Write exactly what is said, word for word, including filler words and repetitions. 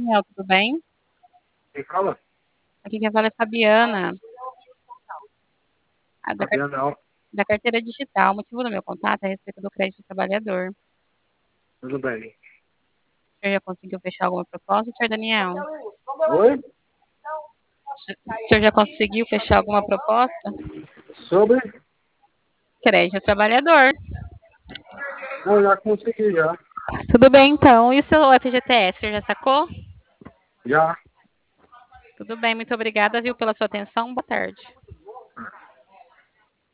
Daniel, tudo bem? Quem fala? Aqui quem fala é Fabiana, a da, car- Fabiano Al. da carteira digital. O motivo do meu contato é a respeito do crédito do trabalhador. Tudo bem. O senhor já conseguiu fechar alguma proposta, senhor Daniel? Oi? O senhor já conseguiu fechar alguma proposta? Sobre? Crédito do trabalhador. Não, já consegui, já. Tudo bem, então. E o seu F G T S, o senhor já sacou? Já. Tudo bem, muito obrigada, viu, pela sua atenção. Boa tarde.